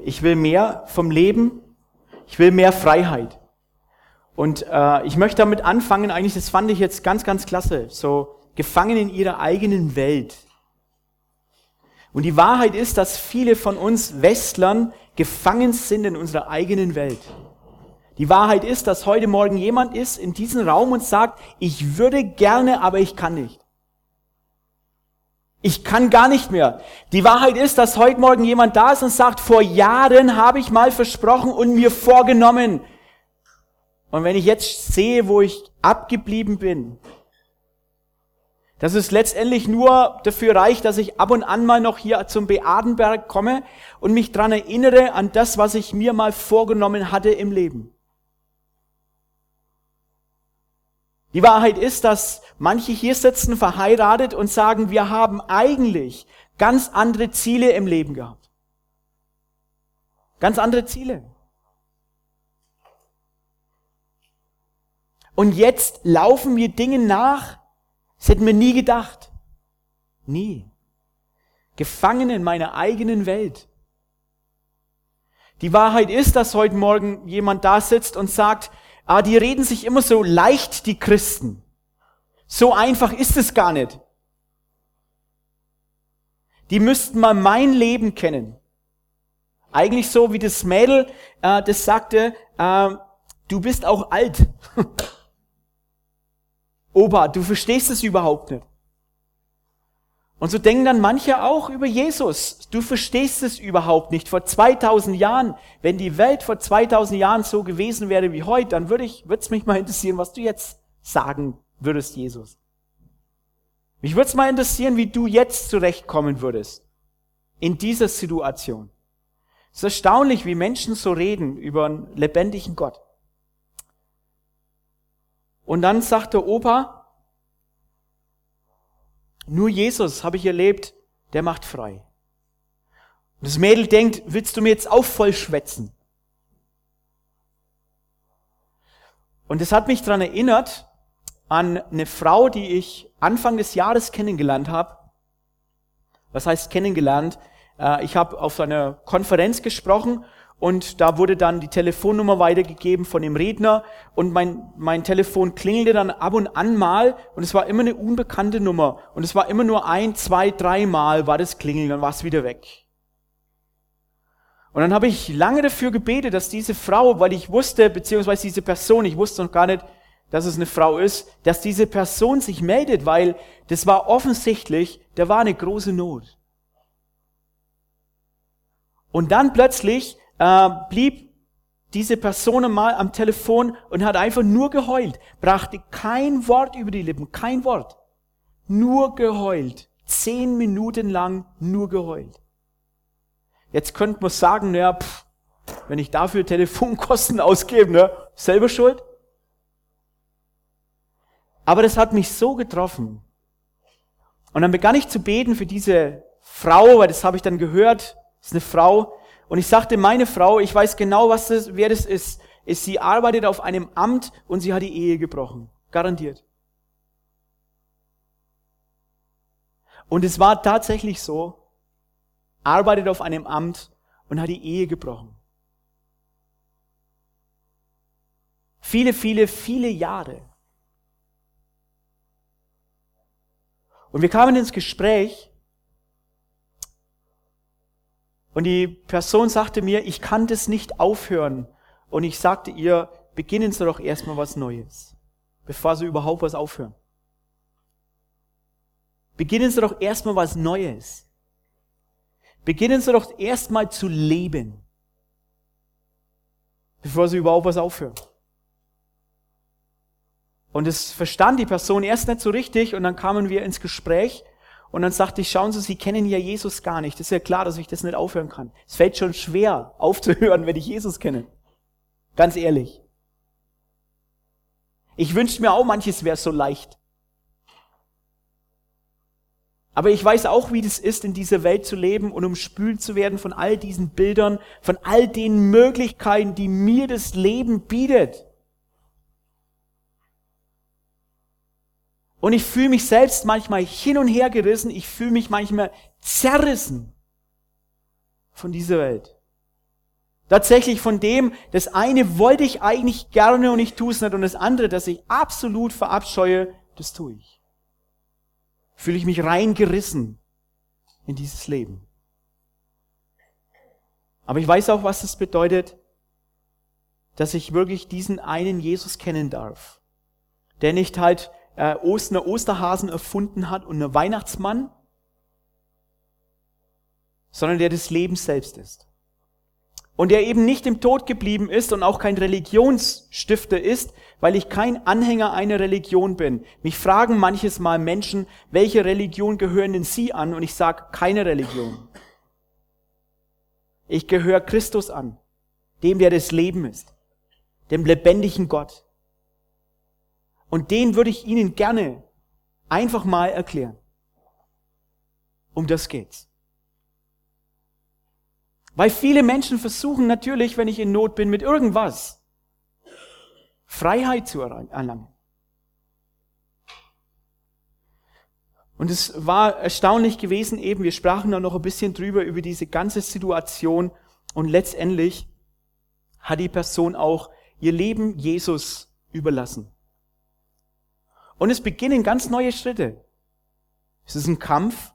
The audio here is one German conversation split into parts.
Ich will mehr vom Leben. Ich will mehr Freiheit. Und ich möchte damit anfangen, eigentlich, das fand ich jetzt ganz, ganz klasse, so gefangen in ihrer eigenen Welt. Und die Wahrheit ist, dass viele von uns Westlern gefangen sind in unserer eigenen Welt. Die Wahrheit ist, dass heute Morgen jemand ist in diesem Raum und sagt, ich würde gerne, aber ich kann nicht. Ich kann gar nicht mehr. Die Wahrheit ist, dass heute Morgen jemand da ist und sagt, vor Jahren habe ich mal versprochen und mir vorgenommen. Und wenn ich jetzt sehe, wo ich abgeblieben bin, dass es letztendlich nur dafür reicht, dass ich ab und an mal noch hier zum Beadenberg komme und mich daran erinnere an das, was ich mir mal vorgenommen hatte im Leben. Die Wahrheit ist, dass manche hier sitzen, verheiratet und sagen, wir haben eigentlich ganz andere Ziele im Leben gehabt. Ganz andere Ziele. Und jetzt laufen wir Dinge nach, das hätten wir nie gedacht. Nie. Gefangen in meiner eigenen Welt. Die Wahrheit ist, dass heute Morgen jemand da sitzt und sagt, die reden sich immer so leicht, die Christen. So einfach ist es gar nicht. Die müssten mal mein Leben kennen. Eigentlich so wie das Mädel, das sagte, du bist auch alt. Opa, du verstehst es überhaupt nicht. Und so denken dann manche auch über Jesus. Du verstehst es überhaupt nicht. Vor 2000 Jahren, wenn die Welt vor 2000 Jahren so gewesen wäre wie heute, dann würde es mich mal interessieren, was du jetzt sagen würdest, Jesus. Mich würde es mal interessieren, wie du jetzt zurechtkommen würdest. In dieser Situation. Es ist erstaunlich, wie Menschen so reden über einen lebendigen Gott. Und dann sagt der Opa, nur Jesus habe ich erlebt, der macht frei. Und das Mädel denkt, willst du mir jetzt auch voll schwätzen? Und das hat mich daran erinnert, an eine Frau, die ich Anfang des Jahres kennengelernt habe. Was heißt kennengelernt? Ich habe auf einer Konferenz gesprochen und da wurde dann die Telefonnummer weitergegeben von dem Redner und mein Telefon klingelte dann ab und an mal und es war immer eine unbekannte Nummer und es war immer nur 1, 2, 3 Mal war das Klingeln, dann war es wieder weg. Und dann habe ich lange dafür gebetet, dass diese Frau, weil ich wusste, beziehungsweise diese Person, ich wusste noch gar nicht, dass es eine Frau ist, dass diese Person sich meldet, weil das war offensichtlich, da war eine große Not. Und dann plötzlich blieb diese Person mal am Telefon und hat einfach nur geheult, brachte kein Wort über die Lippen, kein Wort, nur geheult, 10 Minuten lang nur geheult. Jetzt könnte man sagen, naja, wenn ich dafür Telefonkosten ausgebe, selber schuld. Aber das hat mich so getroffen. Und dann begann ich zu beten für diese Frau, weil das habe ich dann gehört, das ist eine Frau. Und ich sagte, meine Frau, ich weiß genau, wer das ist. Sie arbeitet auf einem Amt und sie hat die Ehe gebrochen. Garantiert. Und es war tatsächlich so, arbeitet auf einem Amt und hat die Ehe gebrochen. Viele, viele, viele Jahre. Und wir kamen ins Gespräch und die Person sagte mir, ich kann das nicht aufhören. Und ich sagte ihr, beginnen Sie doch erstmal was Neues, bevor Sie überhaupt was aufhören. Beginnen Sie doch erstmal was Neues. Beginnen Sie doch erstmal zu leben, bevor Sie überhaupt was aufhören. Und das verstand die Person erst nicht so richtig und dann kamen wir ins Gespräch und dann sagte ich, schauen Sie, Sie kennen ja Jesus gar nicht. Das ist ja klar, dass ich das nicht aufhören kann. Es fällt schon schwer aufzuhören, wenn ich Jesus kenne. Ganz ehrlich. Ich wünschte mir auch, manches wäre so leicht. Aber ich weiß auch, wie das ist, in dieser Welt zu leben und umspült zu werden von all diesen Bildern, von all den Möglichkeiten, die mir das Leben bietet. Und ich fühle mich selbst manchmal hin und her gerissen, ich fühle mich manchmal zerrissen von dieser Welt. Tatsächlich von dem, das eine wollte ich eigentlich gerne und ich tue es nicht, und das andere, das ich absolut verabscheue, das tue ich. Fühle ich mich reingerissen in dieses Leben. Aber ich weiß auch, was es bedeutet, dass ich wirklich diesen einen Jesus kennen darf, der nicht halt Osterhasen erfunden hat und einen Weihnachtsmann, sondern der das Leben selbst ist. Und der eben nicht im Tod geblieben ist und auch kein Religionsstifter ist, weil ich kein Anhänger einer Religion bin. Mich fragen manches Mal Menschen, welche Religion gehören denn Sie an? Und ich sage, keine Religion. Ich gehöre Christus an, dem, der das Leben ist, dem lebendigen Gott. Und den würde ich Ihnen gerne einfach mal erklären. Um das geht's. Weil viele Menschen versuchen natürlich, wenn ich in Not bin, mit irgendwas Freiheit zu erlangen. Und es war erstaunlich gewesen eben, wir sprachen da noch ein bisschen drüber, über diese ganze Situation, und letztendlich hat die Person auch ihr Leben Jesus überlassen. Und es beginnen ganz neue Schritte. Es ist ein Kampf,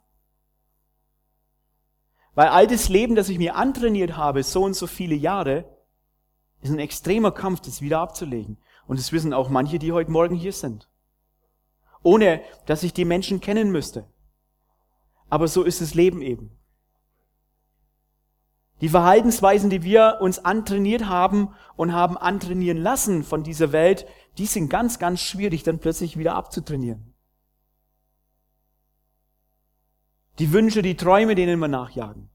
weil all das Leben, das ich mir antrainiert habe, so und so viele Jahre, ist ein extremer Kampf, das wieder abzulegen. Und das wissen auch manche, die heute Morgen hier sind. Ohne, dass ich die Menschen kennen müsste. Aber so ist das Leben eben. Die Verhaltensweisen, die wir uns antrainiert haben und haben antrainieren lassen von dieser Welt, die sind ganz, ganz schwierig, dann plötzlich wieder abzutrainieren. Die Wünsche, die Träume, denen wir nachjagen.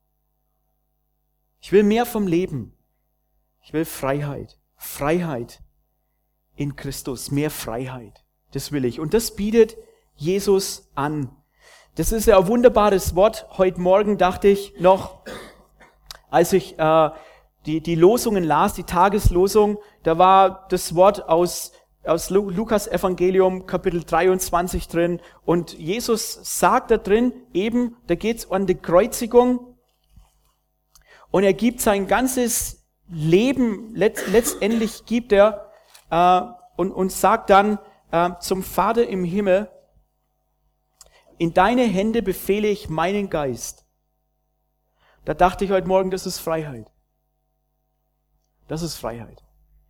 Ich will mehr vom Leben. Ich will Freiheit. Freiheit in Christus. Mehr Freiheit. Das will ich. Und das bietet Jesus an. Das ist ja ein wunderbares Wort. Heute Morgen dachte ich noch, als ich die Losungen las, die Tageslosung, da war das Wort aus Lukas Evangelium Kapitel 23 drin, und Jesus sagt da drin eben, da geht's um die Kreuzigung, und er gibt sein ganzes Leben, letztendlich gibt er und sagt dann zum Vater im Himmel, in deine Hände befehle ich meinen Geist. Da dachte ich heute Morgen, das ist Freiheit. Das ist Freiheit.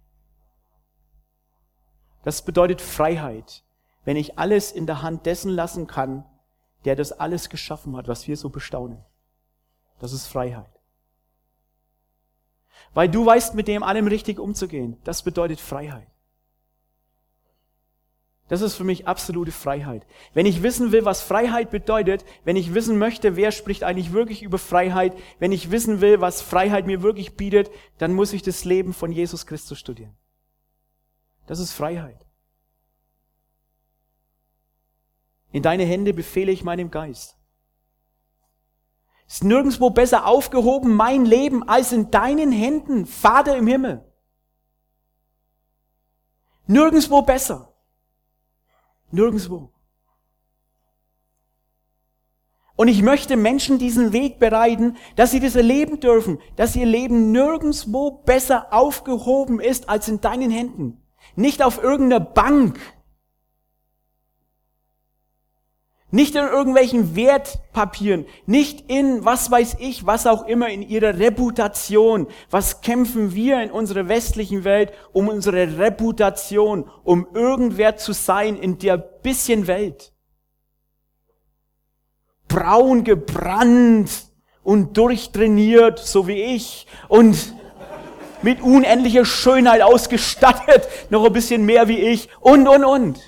Das bedeutet Freiheit, wenn ich alles in der Hand dessen lassen kann, der das alles geschaffen hat, was wir so bestaunen. Das ist Freiheit. Weil du weißt, mit dem allem richtig umzugehen. Das bedeutet Freiheit. Das ist für mich absolute Freiheit. Wenn ich wissen will, was Freiheit bedeutet, wenn ich wissen möchte, wer spricht eigentlich wirklich über Freiheit, wenn ich wissen will, was Freiheit mir wirklich bietet, dann muss ich das Leben von Jesus Christus studieren. Das ist Freiheit. In deine Hände befehle ich meinem Geist. Ist nirgendwo besser aufgehoben, mein Leben, als in deinen Händen, Vater im Himmel. Nirgendwo besser. Nirgendwo. Und ich möchte Menschen diesen Weg bereiten, dass sie das erleben dürfen, dass ihr Leben nirgendwo besser aufgehoben ist als in deinen Händen. Nicht auf irgendeiner Bank. Nicht in irgendwelchen Wertpapieren, nicht in, was weiß ich, was auch immer, in ihrer Reputation. Was kämpfen wir in unserer westlichen Welt um unsere Reputation, um irgendwer zu sein in der bisschen Welt? Braun gebrannt und durchtrainiert, so wie ich, und mit unendlicher Schönheit ausgestattet, noch ein bisschen mehr wie ich, und.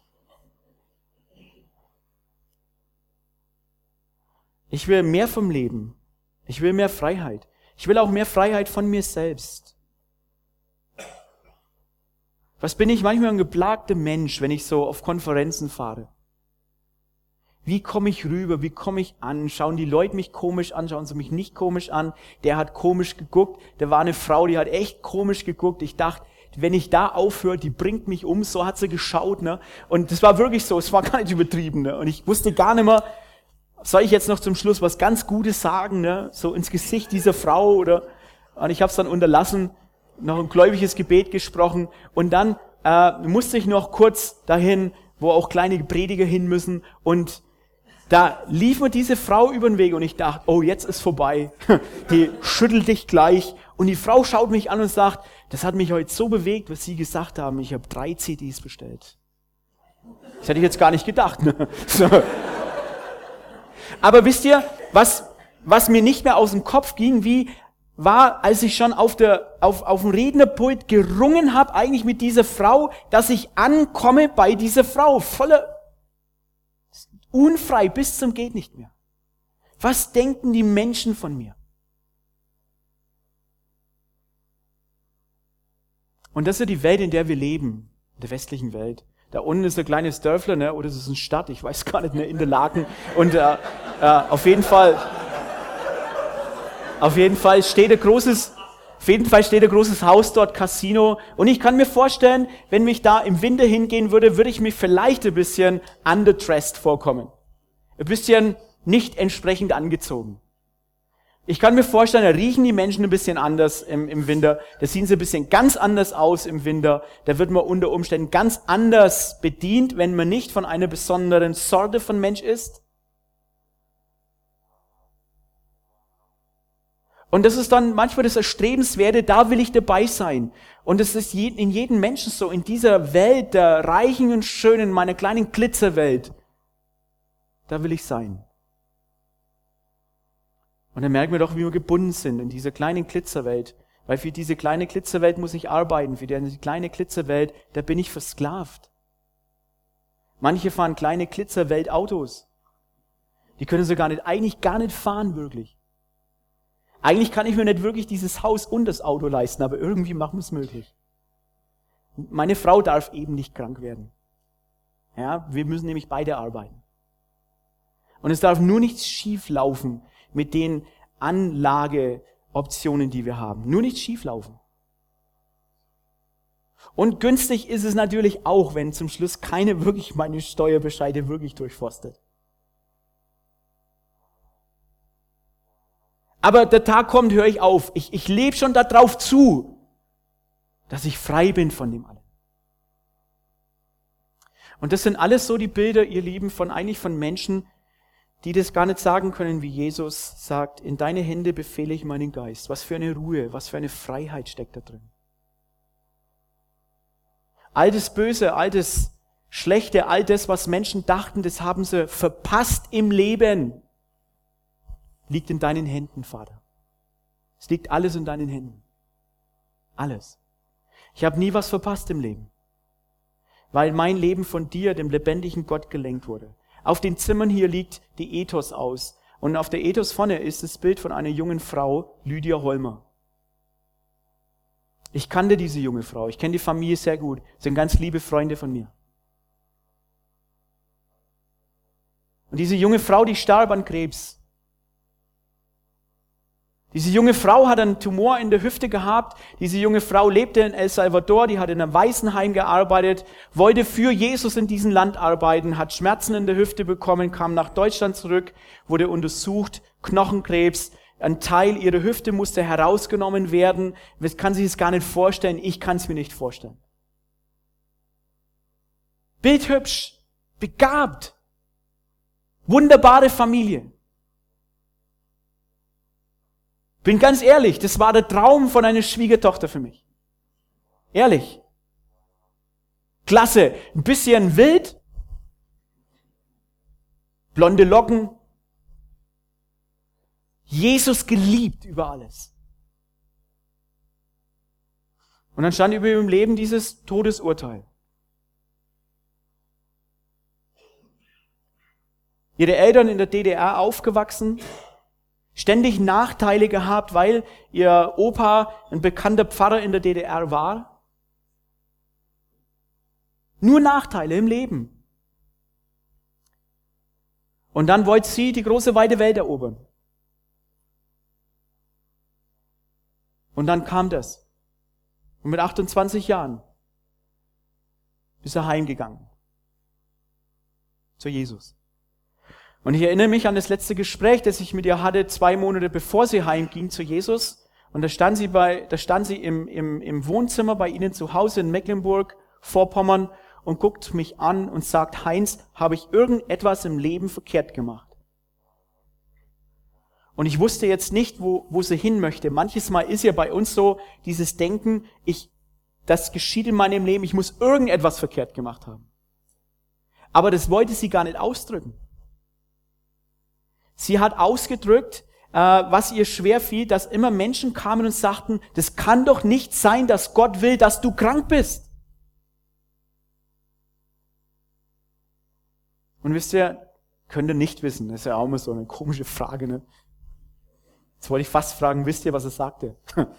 Ich will mehr vom Leben. Ich will mehr Freiheit. Ich will auch mehr Freiheit von mir selbst. Was bin ich manchmal ein geplagter Mensch, wenn ich so auf Konferenzen fahre? Wie komme ich rüber? Wie komme ich an? Schauen die Leute mich komisch an? Schauen sie mich nicht komisch an? Der hat komisch geguckt. Da war eine Frau, die hat echt komisch geguckt. Ich dachte, wenn ich da aufhöre, die bringt mich um. So hat sie geschaut, ne? Und das war wirklich so. Es war gar nicht übertrieben, ne? Und ich wusste gar nicht mehr, soll ich jetzt noch zum Schluss was ganz Gutes sagen, ne? So ins Gesicht dieser Frau oder, Und ich habe es dann unterlassen, noch ein gläubiges Gebet gesprochen und dann musste ich noch kurz dahin, wo auch kleine Prediger hin müssen und da lief mir diese Frau über den Weg und ich dachte, oh, jetzt ist vorbei. Die schüttelt dich gleich und die Frau schaut mich an und sagt, das hat mich heute so bewegt, was Sie gesagt haben, ich habe 3 CDs bestellt. Das hätte ich jetzt gar nicht gedacht. Ne? So. Aber wisst ihr, was mir nicht mehr aus dem Kopf ging, war, als ich schon auf dem Rednerpult gerungen habe, eigentlich mit dieser Frau, dass ich ankomme bei dieser Frau, voller unfrei bis zum geht nicht mehr. Was denken die Menschen von mir? Und das ist ja die Welt, in der wir leben, in der westlichen Welt. Da unten ist ein kleines Dörfler, ne? Oder ist es eine Stadt? Ich weiß gar nicht, ne? Interlaken. Und auf jeden Fall steht ein großes Haus dort, Casino. Und ich kann mir vorstellen, wenn mich da im Winter hingehen würde, würde ich mir vielleicht ein bisschen underdressed vorkommen. Ein bisschen nicht entsprechend angezogen. Ich kann mir vorstellen, da riechen die Menschen ein bisschen anders im Winter. Da sehen sie ein bisschen ganz anders aus im Winter. Da wird man unter Umständen ganz anders bedient, wenn man nicht von einer besonderen Sorte von Mensch ist. Und das ist dann manchmal das Erstrebenswerte, da will ich dabei sein. Und es ist in jedem Menschen so, in dieser Welt der Reichen und Schönen, meiner kleinen Glitzerwelt, da will ich sein. Und dann merken wir doch, wie wir gebunden sind in dieser kleinen Glitzerwelt. Weil für diese kleine Glitzerwelt muss ich arbeiten, für diese kleine Glitzerwelt, da bin ich versklavt. Manche fahren kleine Glitzerwelt-Autos. Die können sie eigentlich gar nicht fahren, wirklich. Eigentlich kann ich mir nicht wirklich dieses Haus und das Auto leisten, aber irgendwie machen wir es möglich. Meine Frau darf eben nicht krank werden. Ja, wir müssen nämlich beide arbeiten. Und es darf nur nichts schief laufen mit den Anlageoptionen, die wir haben. Nur nichts schief laufen. Und günstig ist es natürlich auch, wenn zum Schluss keine wirklich meine Steuerbescheide wirklich durchforstet. Aber der Tag kommt, höre ich auf. Ich lebe schon darauf zu, dass ich frei bin von dem allem. Und das sind alles so die Bilder, ihr Lieben, von Menschen, die das gar nicht sagen können, wie Jesus sagt, in deine Hände befehle ich meinen Geist. Was für eine Ruhe, was für eine Freiheit steckt da drin. All das Böse, all das Schlechte, all das, was Menschen dachten, das haben sie verpasst im Leben, liegt in deinen Händen, Vater. Es liegt alles in deinen Händen. Alles. Ich habe nie was verpasst im Leben, weil mein Leben von dir, dem lebendigen Gott, gelenkt wurde. Auf den Zimmern hier liegt die Ethos aus. Und auf der Ethos vorne ist das Bild von einer jungen Frau, Lydia Holmer. Ich kannte diese junge Frau. Ich kenne die Familie sehr gut. Das sind ganz liebe Freunde von mir. Und diese junge Frau, die starb an Krebs. Diese junge Frau hat einen Tumor in der Hüfte gehabt. Diese junge Frau lebte in El Salvador, die hat in einem Waisenheim gearbeitet, wollte für Jesus in diesem Land arbeiten, hat Schmerzen in der Hüfte bekommen, kam nach Deutschland zurück, wurde untersucht, Knochenkrebs, ein Teil ihrer Hüfte musste herausgenommen werden. Man kann sich das gar nicht vorstellen, ich kann es mir nicht vorstellen. Bildhübsch, begabt, wunderbare Familie. Bin ganz ehrlich, das war der Traum von einer Schwiegertochter für mich. Ehrlich. Klasse. Ein bisschen wild. Blonde Locken. Jesus geliebt über alles. Und dann stand über ihrem Leben dieses Todesurteil. Ihre Eltern in der DDR aufgewachsen, ständig Nachteile gehabt, weil ihr Opa ein bekannter Pfarrer in der DDR war. Nur Nachteile im Leben. Und dann wollte sie die große weite Welt erobern. Und dann kam das. Und mit 28 Jahren ist er heimgegangen. Zu Jesus. Und ich erinnere mich an das letzte Gespräch, das ich mit ihr hatte, 2 Monate bevor sie heimging zu Jesus. Und da stand sie im Wohnzimmer bei ihnen zu Hause in Mecklenburg-Vorpommern und guckt mich an und sagt, Heinz, habe ich irgendetwas im Leben verkehrt gemacht? Und ich wusste jetzt nicht, wo sie hin möchte. Manches Mal ist ja bei uns so dieses Denken, das geschieht in meinem Leben, ich muss irgendetwas verkehrt gemacht haben. Aber das wollte sie gar nicht ausdrücken. Sie hat ausgedrückt, was ihr schwer fiel, dass immer Menschen kamen und sagten, das kann doch nicht sein, dass Gott will, dass du krank bist. Und wisst ihr, könnt ihr nicht wissen, das ist ja auch immer so eine komische Frage, ne? Jetzt wollte ich fast fragen, wisst ihr, was er sagte?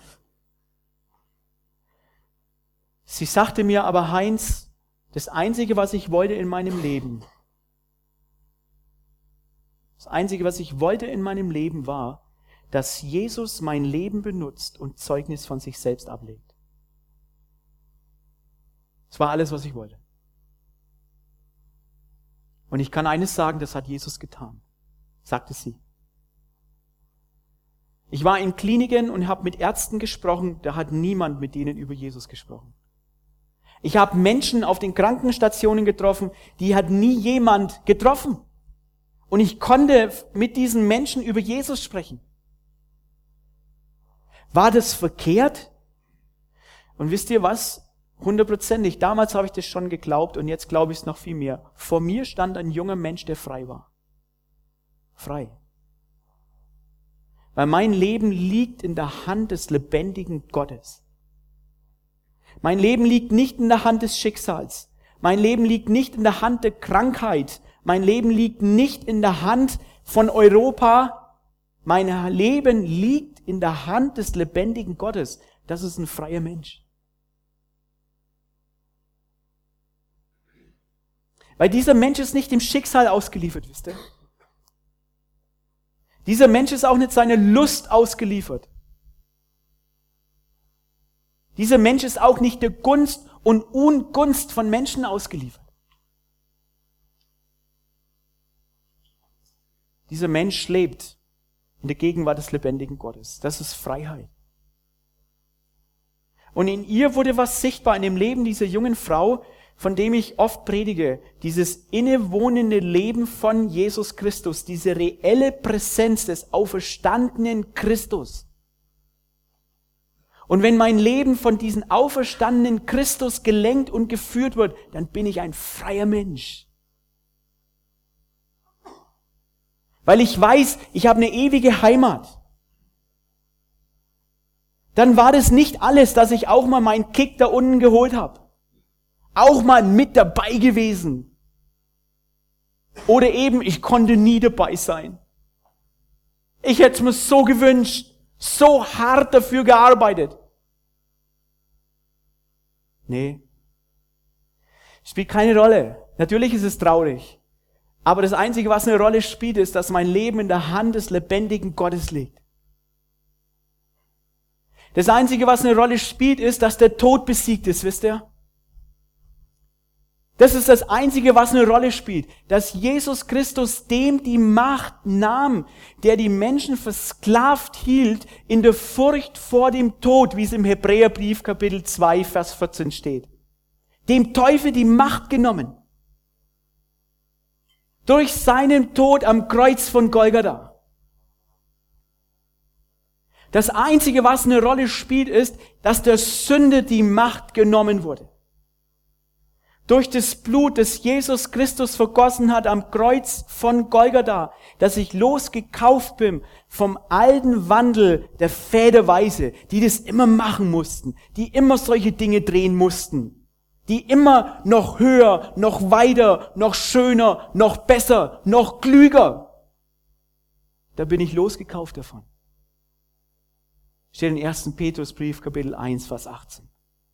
Sie sagte mir aber, Heinz, das Einzige, was ich wollte in meinem Leben, war, dass Jesus mein Leben benutzt und Zeugnis von sich selbst ablegt. Das war alles, was ich wollte. Und ich kann eines sagen, das hat Jesus getan, sagte sie. Ich war in Kliniken und habe mit Ärzten gesprochen, da hat niemand mit denen über Jesus gesprochen. Ich habe Menschen auf den Krankenstationen getroffen, die hat nie jemand getroffen. Und ich konnte mit diesen Menschen über Jesus sprechen. War das verkehrt? Und wisst ihr was? 100%. Damals habe ich das schon geglaubt und jetzt glaube ich es noch viel mehr. Vor mir stand ein junger Mensch, der frei war. Frei. Weil mein Leben liegt in der Hand des lebendigen Gottes. Mein Leben liegt nicht in der Hand des Schicksals. Mein Leben liegt nicht in der Hand der Krankheit. Mein Leben liegt nicht in der Hand von Europa. Mein Leben liegt in der Hand des lebendigen Gottes. Das ist ein freier Mensch. Weil dieser Mensch ist nicht dem Schicksal ausgeliefert, wisst ihr? Dieser Mensch ist auch nicht seiner Lust ausgeliefert. Dieser Mensch ist auch nicht der Gunst und Ungunst von Menschen ausgeliefert. Dieser Mensch lebt in der Gegenwart des lebendigen Gottes. Das ist Freiheit. Und in ihr wurde was sichtbar, in dem Leben dieser jungen Frau, von dem ich oft predige, dieses innewohnende Leben von Jesus Christus, diese reelle Präsenz des auferstandenen Christus. Und wenn mein Leben von diesem auferstandenen Christus gelenkt und geführt wird, dann bin ich ein freier Mensch. Weil ich weiß, ich habe eine ewige Heimat. Dann war das nicht alles, dass ich auch mal meinen Kick da unten geholt habe. Auch mal mit dabei gewesen. Oder eben, ich konnte nie dabei sein. Ich hätte es mir so gewünscht, so hart dafür gearbeitet. Nee. Spielt keine Rolle. Natürlich ist es traurig. Aber das Einzige, was eine Rolle spielt, ist, dass mein Leben in der Hand des lebendigen Gottes liegt. Das Einzige, was eine Rolle spielt, ist, dass der Tod besiegt ist, wisst ihr? Das ist das Einzige, was eine Rolle spielt. Dass Jesus Christus dem die Macht nahm, der die Menschen versklavt hielt, in der Furcht vor dem Tod, wie es im Hebräerbrief Kapitel 2, Vers 14 steht. Dem Teufel die Macht genommen. Durch seinen Tod am Kreuz von Golgatha. Das Einzige, was eine Rolle spielt, ist, dass der Sünde die Macht genommen wurde. Durch das Blut, das Jesus Christus vergossen hat am Kreuz von Golgatha, dass ich losgekauft bin vom alten Wandel der Väterweise, die das immer machen mussten, die immer solche Dinge drehen mussten, die immer noch höher, noch weiter, noch schöner, noch besser, noch klüger. Da bin ich losgekauft davon. Steht im 1. Petrusbrief, Kapitel 1, Vers 18.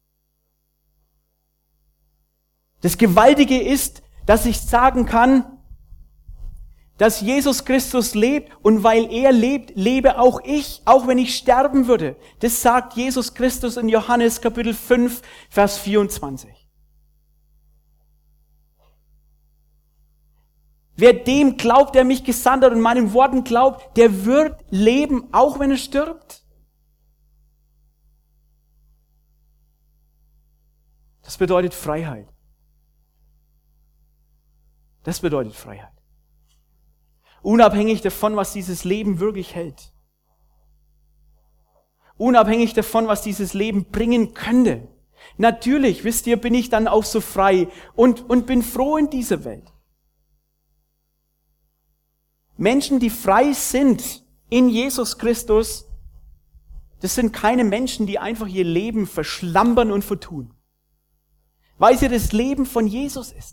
Das Gewaltige ist, dass ich sagen kann, dass Jesus Christus lebt und weil er lebt, lebe auch ich, auch wenn ich sterben würde. Das sagt Jesus Christus in Johannes Kapitel 5, Vers 24. Wer dem glaubt, der mich gesandt hat und meinen Worten glaubt, der wird leben, auch wenn er stirbt. Das bedeutet Freiheit. Das bedeutet Freiheit. Unabhängig davon, was dieses Leben wirklich hält. Unabhängig davon, was dieses Leben bringen könnte. Natürlich, wisst ihr, bin ich dann auch so frei und bin froh in dieser Welt. Menschen, die frei sind in Jesus Christus, das sind keine Menschen, die einfach ihr Leben verschlampern und vertun. Weil sie das Leben von Jesus ist.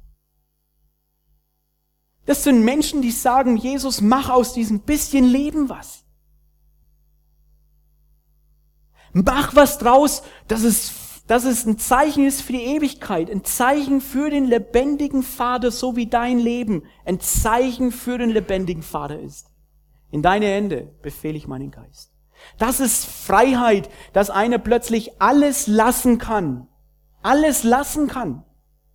Das sind Menschen, die sagen, Jesus, mach aus diesem bisschen Leben was. Mach was draus, dass es ein Zeichen ist für die Ewigkeit, ein Zeichen für den lebendigen Vater, so wie dein Leben ein Zeichen für den lebendigen Vater ist. In deine Hände befehle ich meinen Geist. Das ist Freiheit, dass einer plötzlich alles lassen kann. Alles lassen kann.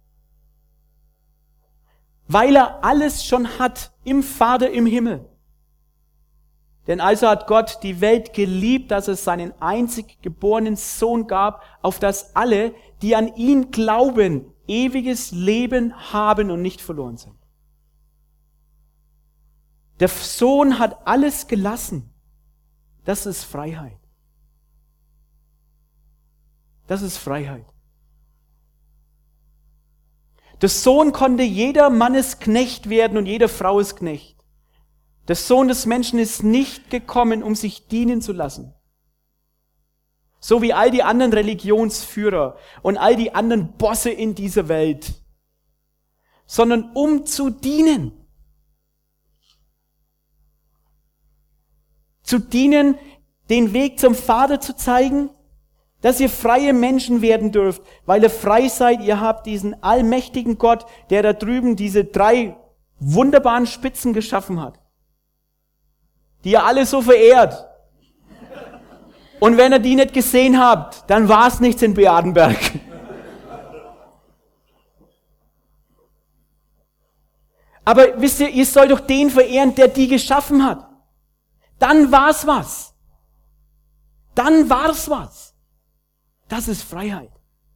Weil er alles schon hat im Vater im Himmel. Denn also hat Gott die Welt geliebt, dass es seinen einzig geborenen Sohn gab, auf das alle, die an ihn glauben, ewiges Leben haben und nicht verloren sind. Der Sohn hat alles gelassen. Das ist Freiheit. Das ist Freiheit. Der Sohn konnte jeder Mannes Knecht werden und jeder Frau ist Knecht. Der Sohn des Menschen ist nicht gekommen, um sich dienen zu lassen. So wie all die anderen Religionsführer und all die anderen Bosse in dieser Welt. Sondern um zu dienen. Zu dienen, den Weg zum Vater zu zeigen, dass ihr freie Menschen werden dürft, weil ihr frei seid. Ihr habt diesen allmächtigen Gott, der da drüben diese 3 wunderbaren Spitzen geschaffen hat, die ihr alle so verehrt. Und wenn ihr die nicht gesehen habt, dann war es nichts in Beatenberg. Aber wisst ihr sollt doch den verehren, der die geschaffen hat. Dann war's was. Dann war's was. Das ist Freiheit.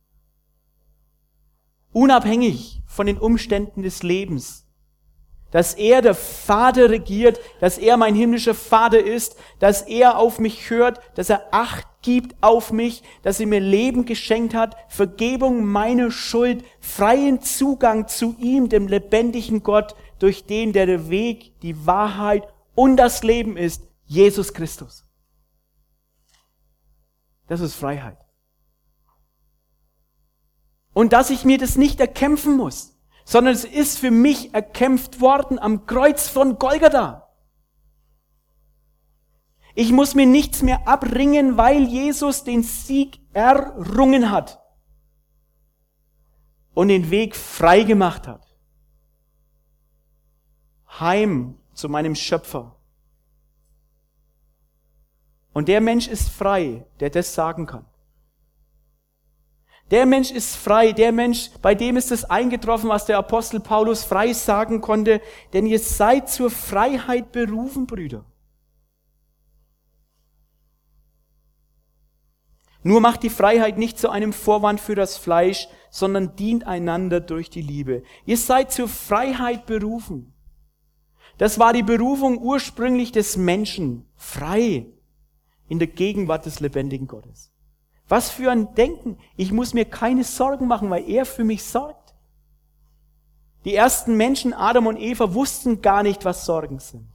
Unabhängig von den Umständen des Lebens. Dass er der Vater regiert, dass er mein himmlischer Vater ist, dass er auf mich hört, dass er Acht gibt auf mich, dass er mir Leben geschenkt hat, Vergebung meiner Schuld, freien Zugang zu ihm, dem lebendigen Gott, durch den der Weg, die Wahrheit und das Leben ist, Jesus Christus. Das ist Freiheit. Und dass ich mir das nicht erkämpfen muss, sondern es ist für mich erkämpft worden am Kreuz von Golgatha. Ich muss mir nichts mehr abringen, weil Jesus den Sieg errungen hat und den Weg frei gemacht hat. Heim zu meinem Schöpfer. Und der Mensch ist frei, der das sagen kann. Der Mensch ist frei, der Mensch, bei dem ist es eingetroffen, was der Apostel Paulus frei sagen konnte, denn ihr seid zur Freiheit berufen, Brüder. Nur macht die Freiheit nicht zu einem Vorwand für das Fleisch, sondern dient einander durch die Liebe. Ihr seid zur Freiheit berufen. Das war die Berufung ursprünglich des Menschen, frei in der Gegenwart des lebendigen Gottes. Was für ein Denken. Ich muss mir keine Sorgen machen, weil er für mich sorgt. Die ersten Menschen, Adam und Eva, wussten gar nicht, was Sorgen sind.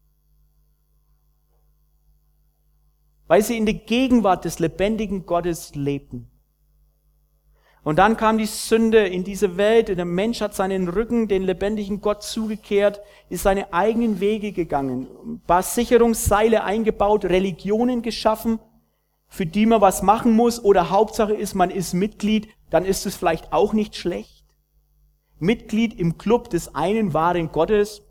Weil sie in der Gegenwart des lebendigen Gottes lebten. Und dann kam die Sünde in diese Welt und der Mensch hat seinen Rücken den lebendigen Gott zugekehrt, ist seine eigenen Wege gegangen, ein paar Sicherungsseile eingebaut, Religionen geschaffen, für die man was machen muss, oder Hauptsache ist, man ist Mitglied, dann ist es vielleicht auch nicht schlecht. Mitglied im Club des einen wahren Gottes.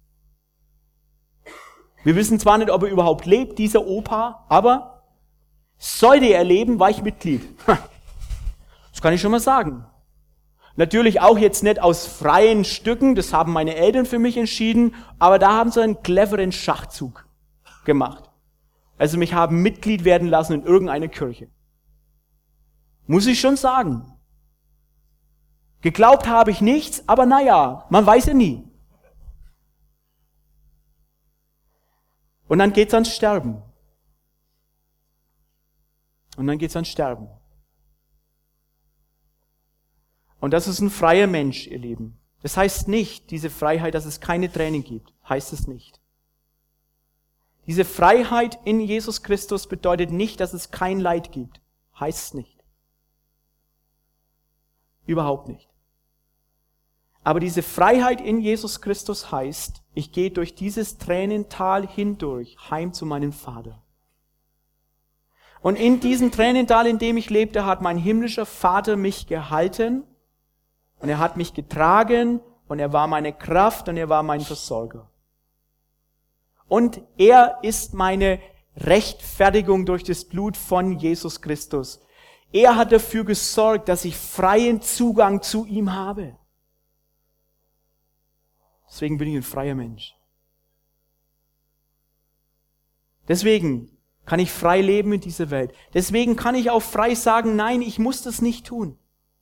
Wir wissen zwar nicht, ob er überhaupt lebt, dieser Opa, aber sollte er leben, war ich Mitglied. Das kann ich schon mal sagen. Natürlich auch jetzt nicht aus freien Stücken, das haben meine Eltern für mich entschieden, aber da haben sie einen cleveren Schachzug gemacht. Also mich haben Mitglied werden lassen in irgendeiner Kirche. Muss ich schon sagen. Geglaubt habe ich nichts, aber naja, man weiß ja nie. Und dann geht's ans Sterben. Und dann geht's ans Sterben. Und das ist ein freier Mensch, ihr Lieben. Das heißt nicht, diese Freiheit, dass es keine Tränen gibt. Heißt es nicht. Diese Freiheit in Jesus Christus bedeutet nicht, dass es kein Leid gibt. Heißt es nicht. Überhaupt nicht. Aber diese Freiheit in Jesus Christus heißt, ich gehe durch dieses Tränental hindurch, heim zu meinem Vater. Und in diesem Tränental, in dem ich lebte, hat mein himmlischer Vater mich gehalten und er hat mich getragen und er war meine Kraft und er war mein Versorger. Und er ist meine Rechtfertigung durch das Blut von Jesus Christus. Er hat dafür gesorgt, dass ich freien Zugang zu ihm habe. Deswegen bin ich ein freier Mensch. Deswegen kann ich frei leben in dieser Welt. Deswegen kann ich auch frei sagen, nein, ich muss das nicht tun.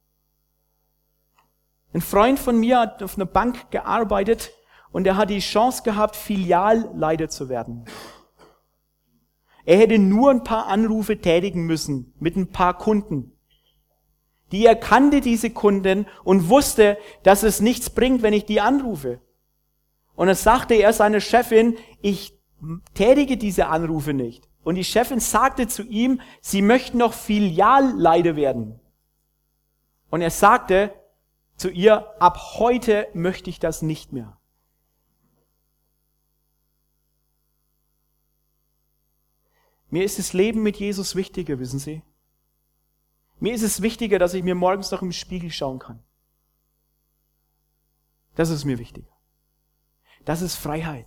Ein Freund von mir hat auf einer Bank gearbeitet und er hat die Chance gehabt, Filialleiter zu werden. Er hätte nur ein paar Anrufe tätigen müssen mit ein paar Kunden. Er kannte diese Kunden und wusste, dass es nichts bringt, wenn ich die anrufe. Und dann sagte er seiner Chefin, ich tätige diese Anrufe nicht. Und die Chefin sagte zu ihm, sie möchten noch Filialleiter werden. Und er sagte zu ihr, ab heute möchte ich das nicht mehr. Mir ist das Leben mit Jesus wichtiger, wissen Sie? Mir ist es wichtiger, dass ich mir morgens noch im Spiegel schauen kann. Das ist mir wichtiger. Das ist Freiheit.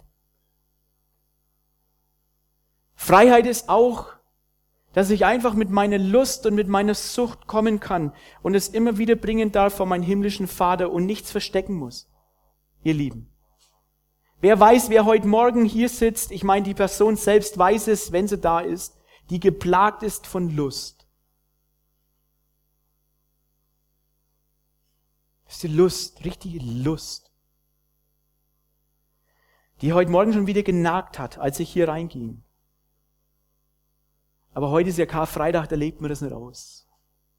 Freiheit ist auch, dass ich einfach mit meiner Lust und mit meiner Sucht kommen kann und es immer wieder bringen darf vor meinen himmlischen Vater und nichts verstecken muss. Ihr Lieben. Wer weiß, wer heute Morgen hier sitzt, ich meine, die Person selbst weiß es, wenn sie da ist, die geplagt ist von Lust. Das ist die Lust, richtige Lust, die heute Morgen schon wieder genagt hat, als ich hier reinging. Aber heute ist ja Karfreitag, da lebt man das nicht aus.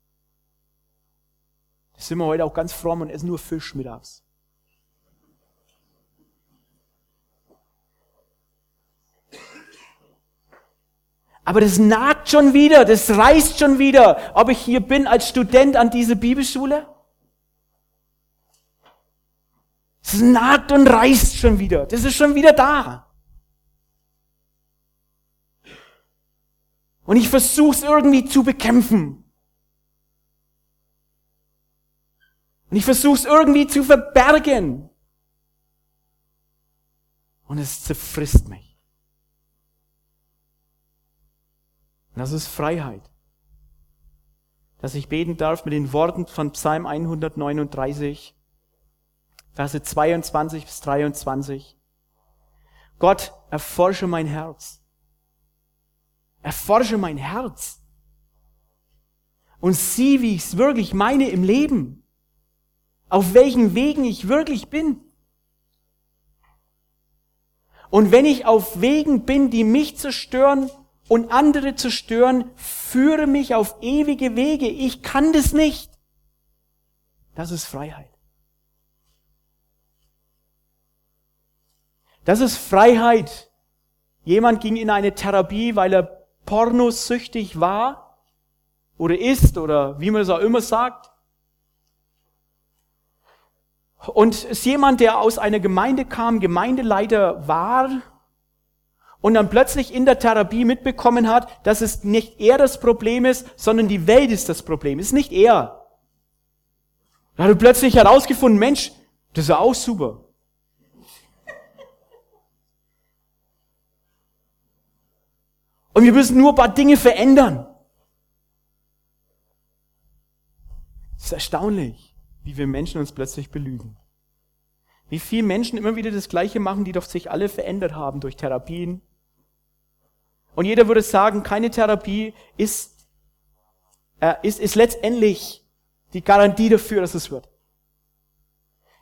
Da sind wir heute auch ganz fromm und essen nur Fisch mittags. Aber das nagt schon wieder, das reißt schon wieder, ob ich hier bin als Student an dieser Bibelschule. Es nagt und reißt schon wieder, das ist schon wieder da. Und ich versuche es irgendwie zu bekämpfen. Und ich versuche es irgendwie zu verbergen. Und es zerfrisst mich. Und das ist Freiheit. Dass ich beten darf mit den Worten von Psalm 139, Verse 22 bis 23. Gott, erforsche mein Herz. Erforsche mein Herz. Und sieh, wie ich es wirklich meine im Leben. Auf welchen Wegen ich wirklich bin. Und wenn ich auf Wegen bin, die mich zerstören und andere zerstören, führe mich auf ewige Wege. Ich kann das nicht. Das ist Freiheit. Das ist Freiheit. Jemand ging in eine Therapie, weil er pornosüchtig war oder ist oder wie man es auch immer sagt. Und ist jemand, der aus einer Gemeinde kam, Gemeindeleiter war und dann plötzlich in der Therapie mitbekommen hat, dass es nicht er das Problem ist, sondern die Welt ist das Problem. Es ist nicht er. Da hat er plötzlich herausgefunden, Mensch, das ist ja auch super. Und wir müssen nur ein paar Dinge verändern. Es ist erstaunlich, wie wir Menschen uns plötzlich belügen. Wie viele Menschen immer wieder das Gleiche machen, die doch sich alle verändert haben durch Therapien. Und jeder würde sagen, keine Therapie ist letztendlich die Garantie dafür, dass es wird.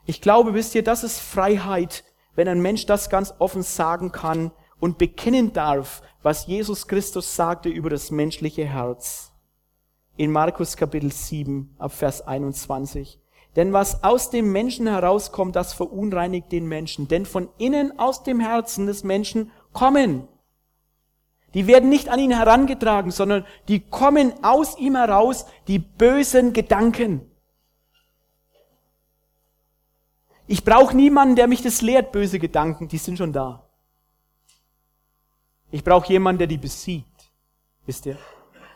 Ich glaube, wisst ihr, das ist Freiheit, wenn ein Mensch das ganz offen sagen kann und bekennen darf, was Jesus Christus sagte über das menschliche Herz. In Markus Kapitel 7, ab Vers 21. Denn was aus dem Menschen herauskommt, das verunreinigt den Menschen. Denn von innen aus dem Herzen des Menschen kommen. Die werden nicht an ihn herangetragen, sondern die kommen aus ihm heraus, die bösen Gedanken. Ich brauche niemanden, der mich das lehrt, böse Gedanken, die sind schon da. Ich brauche jemanden, der die besiegt. Wisst ihr?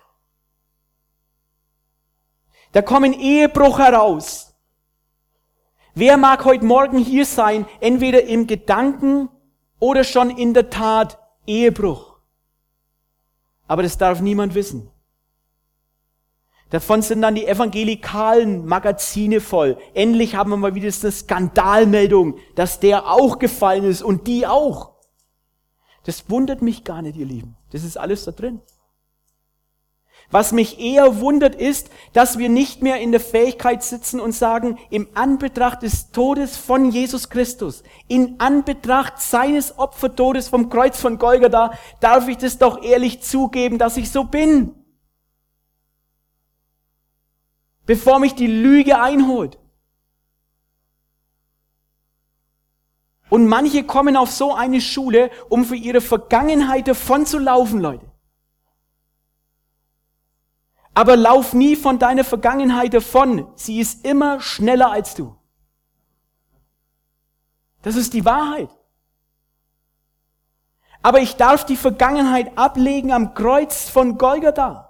Da kommen Ehebruch heraus. Wer mag heute Morgen hier sein, entweder im Gedanken oder schon in der Tat Ehebruch? Aber das darf niemand wissen. Davon sind dann die evangelikalen Magazine voll. Endlich haben wir mal wieder eine Skandalmeldung, dass der auch gefallen ist und die auch. Das wundert mich gar nicht, ihr Lieben. Das ist alles da drin. Was mich eher wundert ist, dass wir nicht mehr in der Fähigkeit sitzen und sagen, im Anbetracht des Todes von Jesus Christus, in Anbetracht seines Opfertodes vom Kreuz von Golgatha, darf ich das doch ehrlich zugeben, dass ich so bin. Bevor mich die Lüge einholt. Und manche kommen auf so eine Schule, um für ihre Vergangenheit davonzulaufen, Leute. Aber lauf nie von deiner Vergangenheit davon. Sie ist immer schneller als du. Das ist die Wahrheit. Aber ich darf die Vergangenheit ablegen am Kreuz von Golgatha.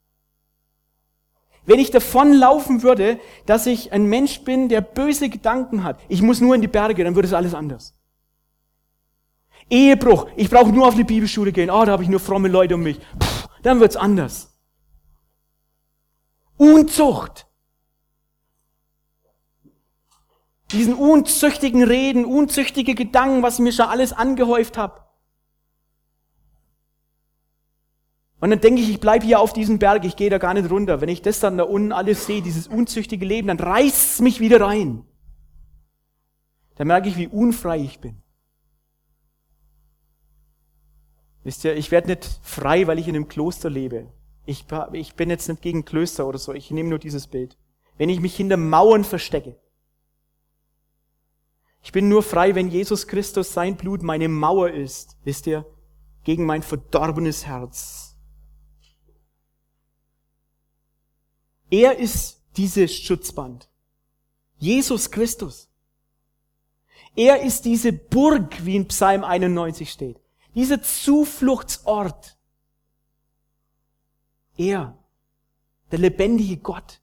Wenn ich davon laufen würde, dass ich ein Mensch bin, der böse Gedanken hat, ich muss nur in die Berge, dann wird es alles anders. Ehebruch, ich brauche nur auf eine Bibelschule gehen, da habe ich nur fromme Leute um mich, dann wird es anders. Unzucht. Diesen unzüchtigen Reden, unzüchtige Gedanken, was ich mir schon alles angehäuft habe. Und dann denke ich bleibe hier auf diesem Berg, ich gehe da gar nicht runter. Wenn ich das dann da unten alles sehe, dieses unzüchtige Leben, dann reißt es mich wieder rein. Dann merke ich, wie unfrei ich bin. Wisst ihr, ich werde nicht frei, weil ich in einem Kloster lebe. Ich bin jetzt nicht gegen Klöster oder so, ich nehme nur dieses Bild. Wenn ich mich hinter Mauern verstecke. Ich bin nur frei, wenn Jesus Christus, sein Blut, meine Mauer ist, wisst ihr, gegen mein verdorbenes Herz. Er ist dieses Schutzband. Jesus Christus. Er ist diese Burg, wie in Psalm 91 steht. Dieser Zufluchtsort. Er, der lebendige Gott.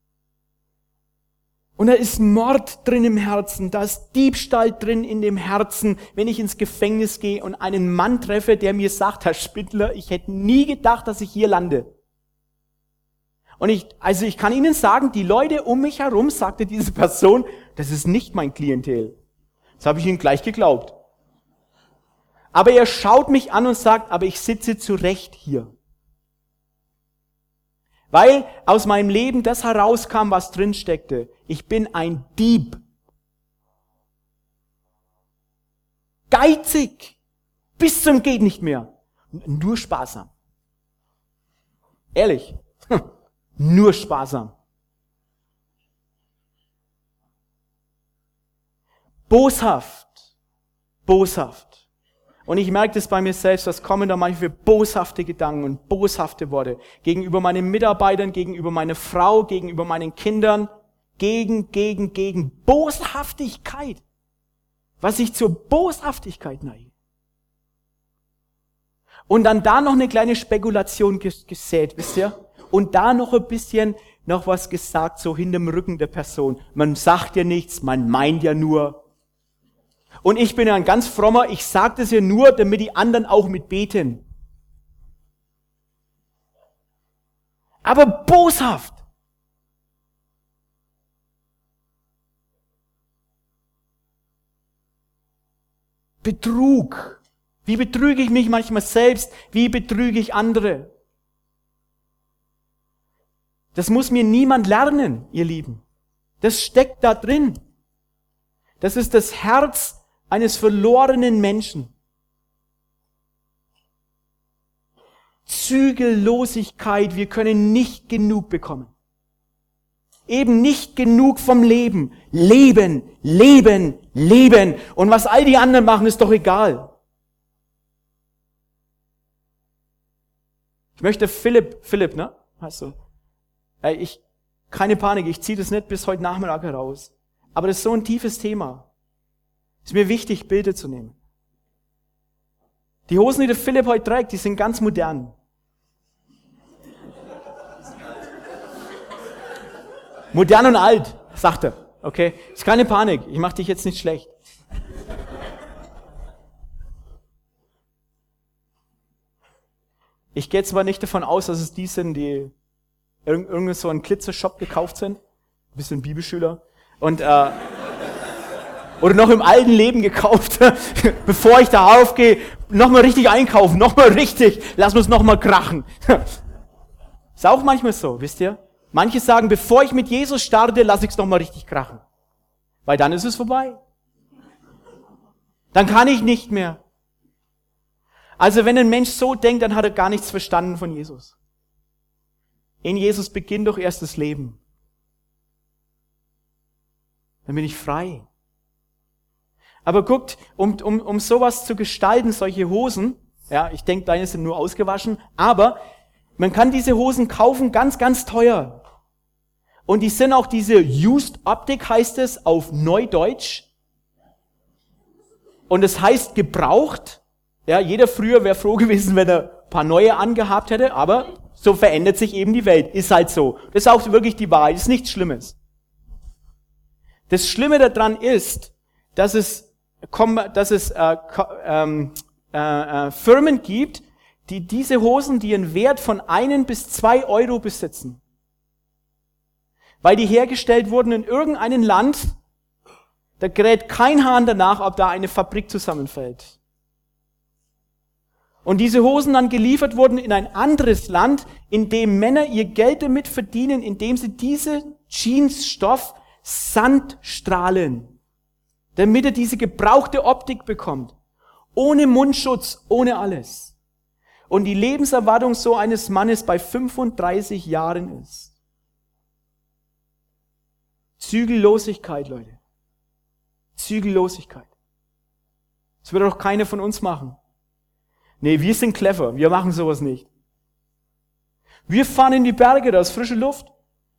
Und da ist Mord drin im Herzen, da ist Diebstahl drin in dem Herzen, wenn ich ins Gefängnis gehe und einen Mann treffe, der mir sagt, Herr Spindler, ich hätte nie gedacht, dass ich hier lande. Und ich kann Ihnen sagen, die Leute um mich herum, sagte diese Person, das ist nicht mein Klientel. Das habe ich Ihnen gleich geglaubt. Aber er schaut mich an und sagt, aber ich sitze zu Recht hier. Weil aus meinem Leben das herauskam, was drin steckte. Ich bin ein Dieb. Geizig. Bis zum geht nicht mehr. Nur sparsam. Ehrlich. Nur sparsam. Boshaft. Boshaft. Und ich merke das bei mir selbst, was kommen da manchmal für boshafte Gedanken und boshafte Worte. Gegenüber meinen Mitarbeitern, gegenüber meiner Frau, gegenüber meinen Kindern. Gegen Boshaftigkeit. Was ich zur Boshaftigkeit neige. Und dann da noch eine kleine Spekulation gesät, wisst ihr? Und da noch ein bisschen noch was gesagt, so hinterm Rücken der Person. Man sagt ja nichts, man meint ja nur. Und ich bin ja ein ganz frommer, ich sage das ja nur, damit die anderen auch mitbeten. Aber boshaft. Betrug. Wie betrüge ich mich manchmal selbst? Wie betrüge ich andere? Das muss mir niemand lernen, ihr Lieben. Das steckt da drin. Das ist das Herz eines verlorenen Menschen. Zügellosigkeit, wir können nicht genug bekommen. Eben nicht genug vom Leben. Leben, leben, leben. Und was all die anderen machen, ist doch egal. Ich möchte Philipp, ne? Hast du? Keine Panik, ich ziehe das nicht bis heute Nachmittag heraus. Aber das ist so ein tiefes Thema. Ist mir wichtig, Bilder zu nehmen. Die Hosen, die der Philipp heute trägt, die sind ganz modern. Modern und alt, sagt er. Okay? Ist keine Panik, ich mache dich jetzt nicht schlecht. Ich gehe jetzt mal nicht davon aus, dass es die sind, die irgend so einen Glitzer-Shop gekauft sind. Ein bisschen Bibelschüler. Und, oder noch im alten Leben gekauft, bevor ich da aufgehe, nochmal richtig einkaufen, nochmal richtig, lass uns nochmal krachen. Ist auch manchmal so, wisst ihr? Manche sagen, bevor ich mit Jesus starte, lass ich es nochmal richtig krachen. Weil dann ist es vorbei. Dann kann ich nicht mehr. Also wenn ein Mensch so denkt, dann hat er gar nichts verstanden von Jesus. In Jesus beginnt doch erst das Leben. Dann bin ich frei. Aber guckt, um sowas zu gestalten, solche Hosen, ja, ich denke, deine sind nur ausgewaschen, aber man kann diese Hosen kaufen, ganz, ganz teuer. Und die sind auch diese Used Optik, heißt es auf Neudeutsch. Und es heißt gebraucht. Ja, jeder früher wäre froh gewesen, wenn er ein paar neue angehabt hätte, aber so verändert sich eben die Welt. Ist halt so. Das ist auch wirklich die Wahrheit, ist nichts Schlimmes. Das Schlimme daran ist, dass es Firmen gibt, die diese Hosen, die einen Wert von 1 bis 2 Euro besitzen. Weil die hergestellt wurden in irgendeinem Land, da kräht kein Hahn danach, ob da eine Fabrik zusammenfällt. Und diese Hosen dann geliefert wurden in ein anderes Land, in dem Männer ihr Geld damit verdienen, indem sie diese Jeansstoff Sandstrahlen, damit er diese gebrauchte Optik bekommt. Ohne Mundschutz, ohne alles. Und die Lebenserwartung so eines Mannes bei 35 Jahren ist. Zügellosigkeit, Leute. Zügellosigkeit. Das würde doch keiner von uns machen. Nee, wir sind clever, wir machen sowas nicht. Wir fahren in die Berge, da ist frische Luft.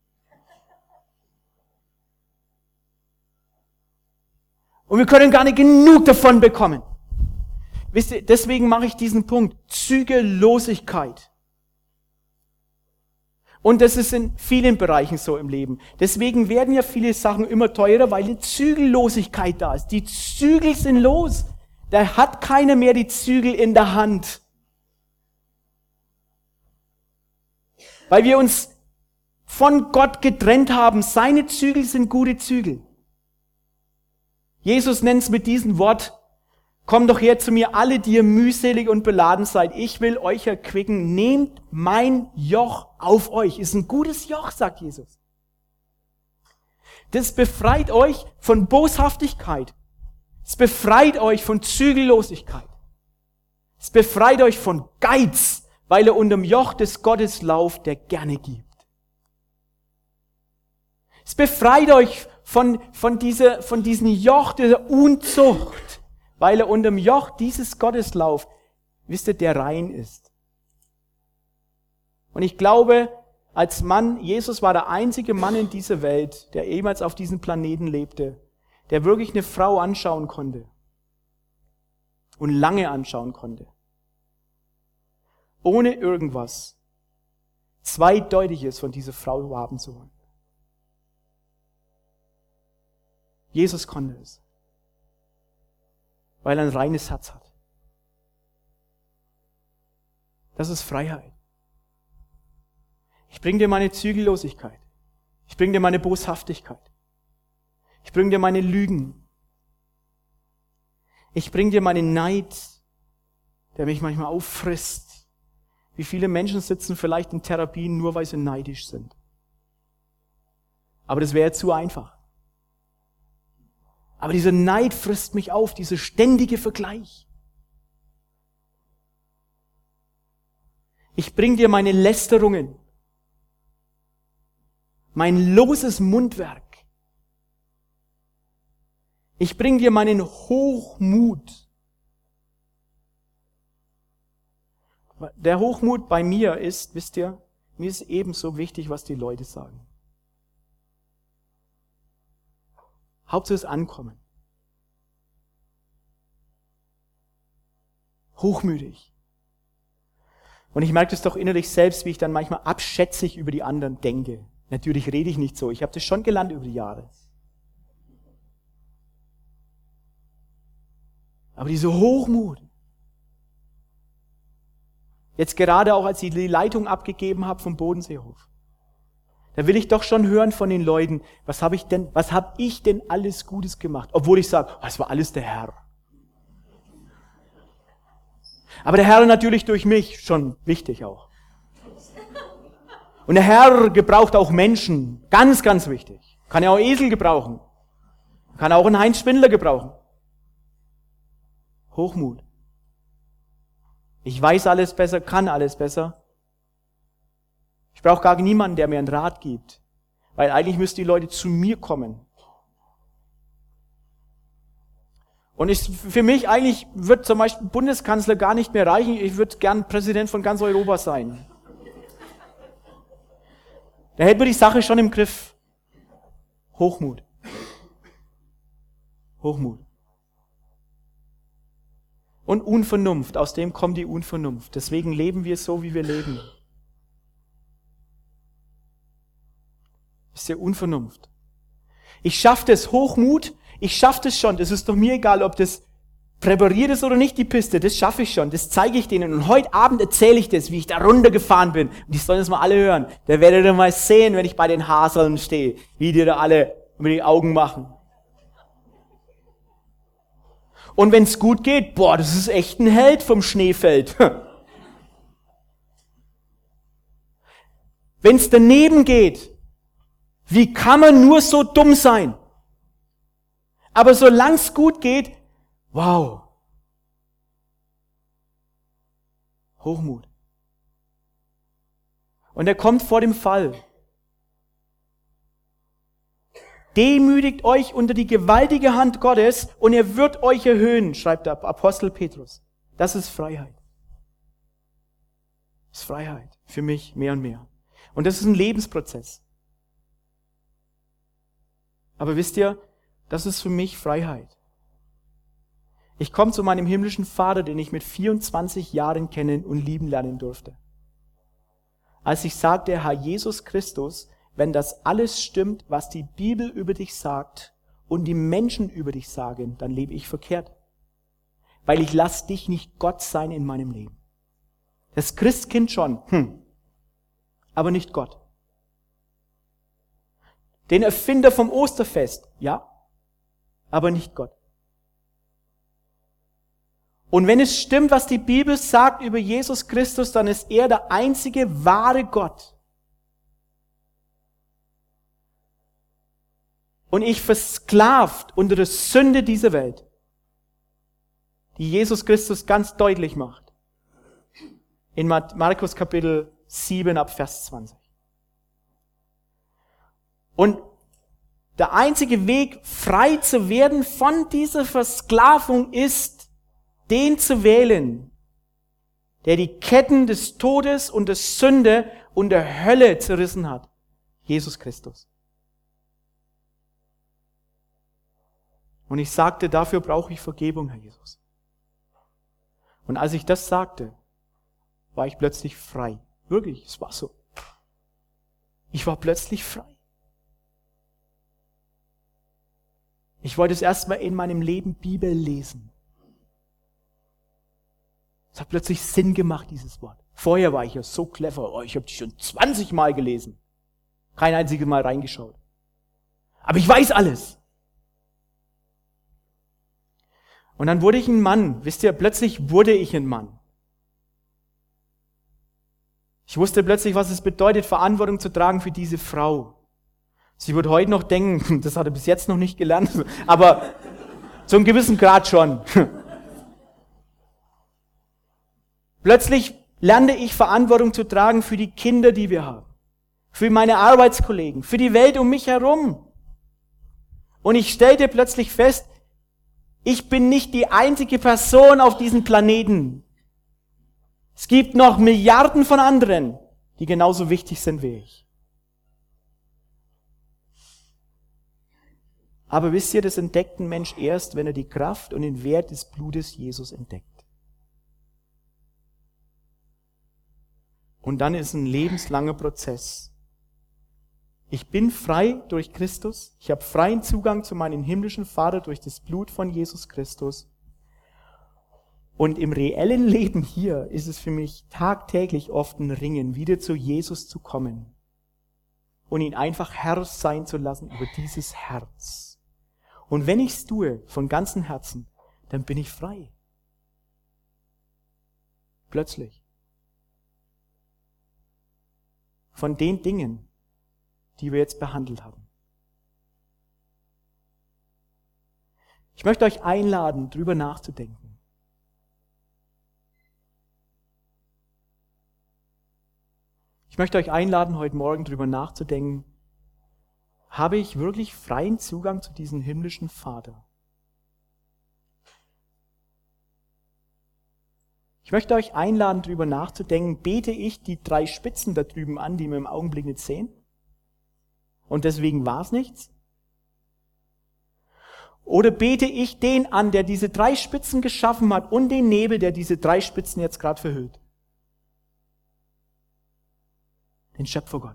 Und wir können gar nicht genug davon bekommen. Wisst ihr, deswegen mache ich diesen Punkt. Zügellosigkeit. Und das ist in vielen Bereichen so im Leben. Deswegen werden ja viele Sachen immer teurer, weil die Zügellosigkeit da ist. Die Zügel sind los. Da hat keiner mehr die Zügel in der Hand. Weil wir uns von Gott getrennt haben. Seine Zügel sind gute Zügel. Jesus nennt es mit diesem Wort: Kommt doch her zu mir, alle, die ihr mühselig und beladen seid. Ich will euch erquicken. Nehmt mein Joch auf euch. Ist ein gutes Joch, sagt Jesus. Das befreit euch von Boshaftigkeit. Es befreit euch von Zügellosigkeit. Es befreit euch von Geiz, weil ihr unterm Joch des Gottes lauft, der gerne gibt. Es befreit euch von diesem Joch der Unzucht, weil er unterm Joch dieses Gottes lauft, wisst ihr, der rein ist. Und ich glaube, als Mann, Jesus war der einzige Mann in dieser Welt, der jemals auf diesem Planeten lebte, der wirklich eine Frau anschauen konnte und lange anschauen konnte, ohne irgendwas Zweideutiges von dieser Frau haben zu wollen. Jesus konnte es, weil er ein reines Herz hat. Das ist Freiheit. Ich bringe dir meine Zügellosigkeit. Ich bringe dir meine Boshaftigkeit. Ich bringe dir meine Lügen. Ich bringe dir meinen Neid, der mich manchmal auffrisst. Wie viele Menschen sitzen vielleicht in Therapien, nur weil sie neidisch sind. Aber das wäre zu einfach. Aber dieser Neid frisst mich auf, dieser ständige Vergleich. Ich bring dir meine Lästerungen, mein loses Mundwerk. Ich bring dir meinen Hochmut. Der Hochmut bei mir ist, wisst ihr, mir ist ebenso wichtig, was die Leute sagen. Hauptsache es ankommen. Hochmütig. Und ich merke das doch innerlich selbst, wie ich dann manchmal abschätzig über die anderen denke. Natürlich rede ich nicht so. Ich habe das schon gelernt über die Jahre. Aber diese Hochmut. Jetzt gerade auch, als ich die Leitung abgegeben habe vom Bodenseehof. Da will ich doch schon hören von den Leuten, was habe ich denn alles Gutes gemacht? Obwohl ich sage, es war alles der Herr. Aber der Herr natürlich durch mich, schon wichtig auch. Und der Herr gebraucht auch Menschen, ganz, ganz wichtig. Kann ja auch Esel gebrauchen. Kann auch einen Heinz Spindler gebrauchen. Hochmut. Ich weiß alles besser, kann alles besser. Ich brauche gar niemanden, der mir einen Rat gibt. Weil eigentlich müssten die Leute zu mir kommen. Und für mich eigentlich wird zum Beispiel Bundeskanzler gar nicht mehr reichen. Ich würde gern Präsident von ganz Europa sein. Da hätten wir die Sache schon im Griff. Hochmut. Hochmut. Und Unvernunft, aus dem kommt die Unvernunft. Deswegen leben wir so, wie wir leben. Das ist ja Unvernunft. Ich schaffe das, Hochmut, ich schaffe das schon. Das ist doch mir egal, ob das präpariert ist oder nicht, die Piste. Das schaffe ich schon, das zeige ich denen. Und heute Abend erzähle ich das, wie ich da runtergefahren bin. Und die sollen das mal alle hören. Da werdet ihr mal sehen, wenn ich bei den Haseln stehe, wie die da alle über die Augen machen. Und wenn es gut geht, das ist echt ein Held vom Schneefeld. Wenn es daneben geht, wie kann man nur so dumm sein? Aber solange es gut geht, wow. Hochmut. Und er kommt vor dem Fall. Demütigt euch unter die gewaltige Hand Gottes und er wird euch erhöhen, schreibt der Apostel Petrus. Das ist Freiheit. Das ist Freiheit. Für mich mehr und mehr. Und das ist ein Lebensprozess. Aber wisst ihr, das ist für mich Freiheit. Ich komme zu meinem himmlischen Vater, den ich mit 24 Jahren kennen und lieben lernen durfte. Als ich sagte, Herr Jesus Christus, wenn das alles stimmt, was die Bibel über dich sagt und die Menschen über dich sagen, dann lebe ich verkehrt. Weil ich lasse dich nicht Gott sein in meinem Leben. Das Christkind schon, aber nicht Gott. Den Erfinder vom Osterfest, ja, aber nicht Gott. Und wenn es stimmt, was die Bibel sagt über Jesus Christus, dann ist er der einzige wahre Gott. Und ich versklavt unter der Sünde dieser Welt, die Jesus Christus ganz deutlich macht. In Markus Kapitel 7 ab Vers 20. Und der einzige Weg, frei zu werden von dieser Versklavung, ist, den zu wählen, der die Ketten des Todes und der Sünde und der Hölle zerrissen hat. Jesus Christus. Und ich sagte, dafür brauche ich Vergebung, Herr Jesus. Und als ich das sagte, war ich plötzlich frei. Wirklich, es war so. Ich war plötzlich frei. Ich wollte es erstmal in meinem Leben Bibel lesen. Es hat plötzlich Sinn gemacht, dieses Wort. Vorher war ich ja so clever. Ich habe die schon 20 Mal gelesen. Kein einziges Mal reingeschaut. Aber ich weiß alles. Und dann wurde ich ein Mann. Wisst ihr, plötzlich wurde ich ein Mann. Ich wusste plötzlich, was es bedeutet, Verantwortung zu tragen für diese Frau. Sie wird heute noch denken, das hat er bis jetzt noch nicht gelernt, aber zu einem gewissen Grad schon. Plötzlich lerne ich Verantwortung zu tragen für die Kinder, die wir haben, für meine Arbeitskollegen, für die Welt um mich herum. Und ich stellte plötzlich fest, ich bin nicht die einzige Person auf diesem Planeten. Es gibt noch Milliarden von anderen, die genauso wichtig sind wie ich. Aber wisst ihr, das entdeckt ein Mensch erst, wenn er die Kraft und den Wert des Blutes Jesus entdeckt. Und dann ist ein lebenslanger Prozess. Ich bin frei durch Christus. Ich habe freien Zugang zu meinem himmlischen Vater durch das Blut von Jesus Christus. Und im reellen Leben hier ist es für mich tagtäglich oft ein Ringen, wieder zu Jesus zu kommen und ihn einfach Herr sein zu lassen über dieses Herz. Und wenn ich es tue, von ganzem Herzen, dann bin ich frei. Plötzlich. Von den Dingen, die wir jetzt behandelt haben. Ich möchte euch einladen, drüber nachzudenken. Ich möchte euch einladen, heute Morgen drüber nachzudenken, habe ich wirklich freien Zugang zu diesem himmlischen Vater? Ich möchte euch einladen, darüber nachzudenken, bete ich die 3 Spitzen da drüben an, die wir im Augenblick nicht sehen? Und deswegen war es nichts? Oder bete ich den an, der diese 3 Spitzen geschaffen hat und den Nebel, der diese 3 Spitzen jetzt gerade verhüllt? Den Schöpfergott.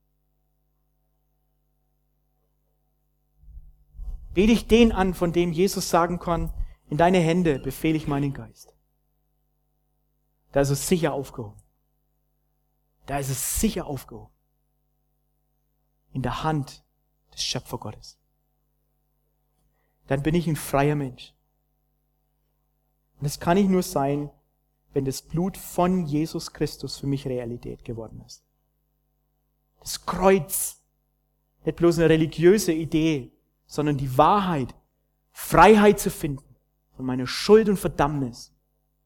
Bete ich den an, von dem Jesus sagen kann, in deine Hände befehle ich meinen Geist. Da ist es sicher aufgehoben. Da ist es sicher aufgehoben. In der Hand des Schöpfergottes. Dann bin ich ein freier Mensch. Und das kann ich nur sein, wenn das Blut von Jesus Christus für mich Realität geworden ist. Das Kreuz, nicht bloß eine religiöse Idee, sondern die Wahrheit, Freiheit zu finden von meiner Schuld und Verdammnis.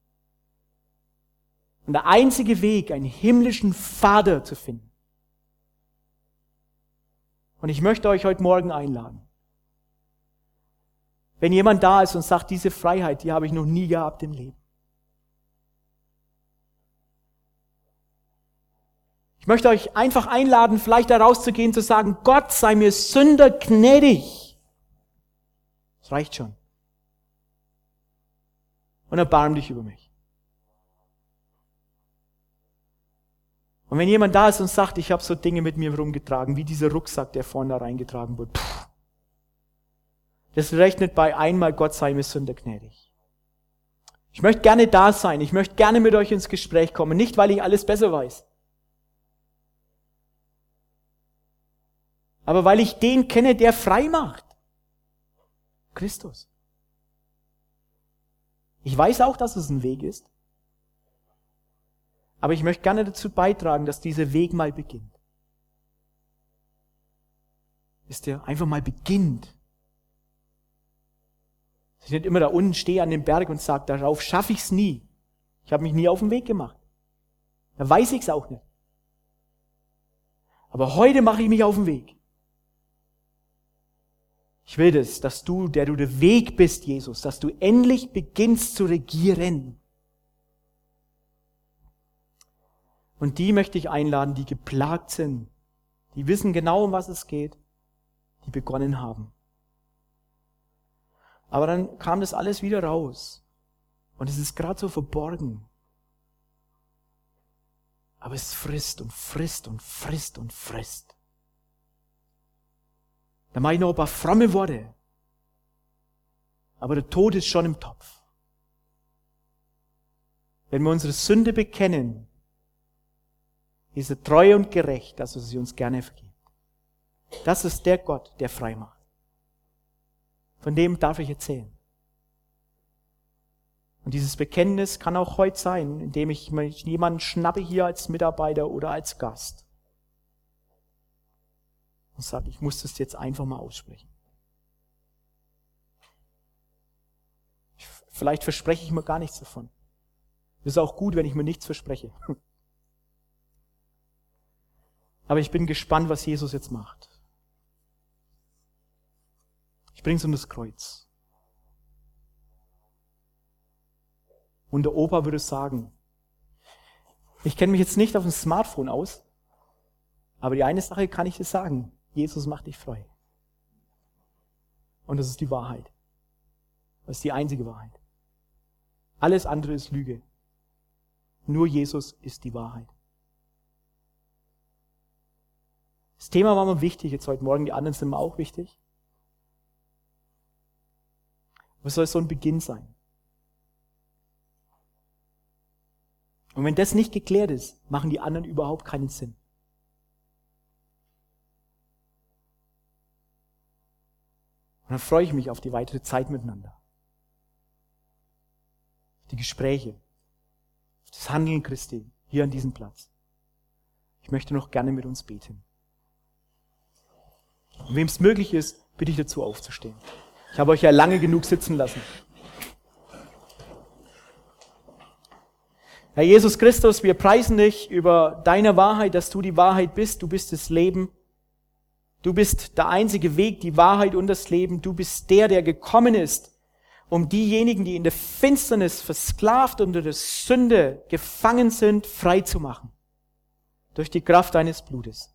Und der einzige Weg, einen himmlischen Vater zu finden. Und ich möchte euch heute Morgen einladen. Wenn jemand da ist und sagt, diese Freiheit, die habe ich noch nie gehabt im Leben. Ich möchte euch einfach einladen, vielleicht da rauszugehen, zu sagen, Gott sei mir Sünder gnädig. Das reicht schon. Und erbarm dich über mich. Und wenn jemand da ist und sagt, ich habe so Dinge mit mir rumgetragen, wie dieser Rucksack, der vorne da reingetragen wurde, das rechnet bei einmal, Gott sei mir Sünder gnädig. Ich möchte gerne da sein, ich möchte gerne mit euch ins Gespräch kommen, nicht weil ich alles besser weiß, aber weil ich den kenne, der frei macht. Christus. Ich weiß auch, dass es ein Weg ist. Aber ich möchte gerne dazu beitragen, dass dieser Weg mal beginnt. Wisst ihr, einfach mal beginnt. Dass ich nicht immer da unten stehe an dem Berg und sage, darauf schaffe ich es nie. Ich habe mich nie auf den Weg gemacht. Da weiß ich es auch nicht. Aber heute mache ich mich auf den Weg. Ich will das, dass du, der du der Weg bist, Jesus, dass du endlich beginnst zu regieren. Und die möchte ich einladen, die geplagt sind, die wissen genau, um was es geht, die begonnen haben. Aber dann kam das alles wieder raus. Und es ist gerade so verborgen. Aber es frisst und frisst und frisst und frisst. Da mache ich noch ein paar fromme Worte. Aber der Tod ist schon im Topf. Wenn wir unsere Sünde bekennen, ist er treu und gerecht, dass er sie uns gerne vergibt. Das ist der Gott, der frei macht. Von dem darf ich erzählen. Und dieses Bekenntnis kann auch heute sein, indem ich jemanden schnappe hier als Mitarbeiter oder als Gast. und sage, ich muss das jetzt einfach mal aussprechen. Vielleicht verspreche ich mir gar nichts davon. Es ist auch gut, wenn ich mir nichts verspreche. Aber ich bin gespannt, was Jesus jetzt macht. Ich bringe es um das Kreuz. Und der Opa würde sagen, ich kenne mich jetzt nicht auf dem Smartphone aus, aber die eine Sache kann ich dir sagen, Jesus macht dich frei. Und das ist die Wahrheit. Das ist die einzige Wahrheit. Alles andere ist Lüge. Nur Jesus ist die Wahrheit. Das Thema war mir wichtig jetzt heute Morgen, die anderen sind mir auch wichtig. Aber es soll so ein Beginn sein. Und wenn das nicht geklärt ist, machen die anderen überhaupt keinen Sinn. Und dann freue ich mich auf die weitere Zeit miteinander. Auf die Gespräche. Auf das Handeln Christi hier an diesem Platz. Ich möchte noch gerne mit uns beten. Und wem es möglich ist, bitte ich dazu aufzustehen. Ich habe euch ja lange genug sitzen lassen. Herr Jesus Christus, wir preisen dich über deine Wahrheit, dass du die Wahrheit bist. Du bist das Leben. Du bist der einzige Weg, die Wahrheit und das Leben. Du bist der gekommen ist, um diejenigen, die in der Finsternis versklavt unter der Sünde gefangen sind, frei zu machen. Durch die Kraft deines Blutes.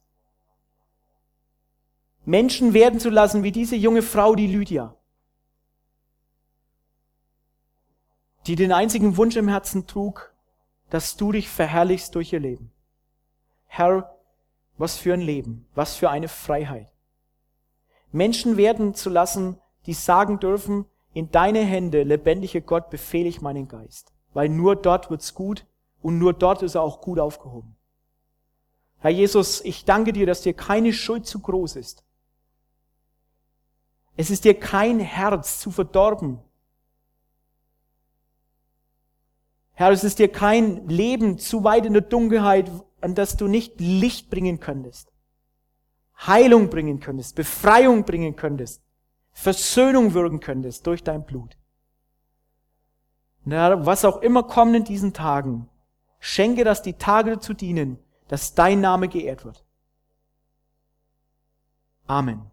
Menschen werden zu lassen wie diese junge Frau, die Lydia, die den einzigen Wunsch im Herzen trug, dass du dich verherrlichst durch ihr Leben. Herr, was für ein Leben, was für eine Freiheit. Menschen werden zu lassen, die sagen dürfen, in deine Hände, lebendiger Gott, befehle ich meinen Geist. Weil nur dort wird's gut und nur dort ist er auch gut aufgehoben. Herr Jesus, ich danke dir, dass dir keine Schuld zu groß ist. Es ist dir kein Herz zu verdorben. Herr, es ist dir kein Leben zu weit in der Dunkelheit, an das du nicht Licht bringen könntest, Heilung bringen könntest, Befreiung bringen könntest, Versöhnung wirken könntest durch dein Blut. Und Herr, was auch immer kommt in diesen Tagen, schenke, dass die Tage dazu dienen, dass dein Name geehrt wird. Amen.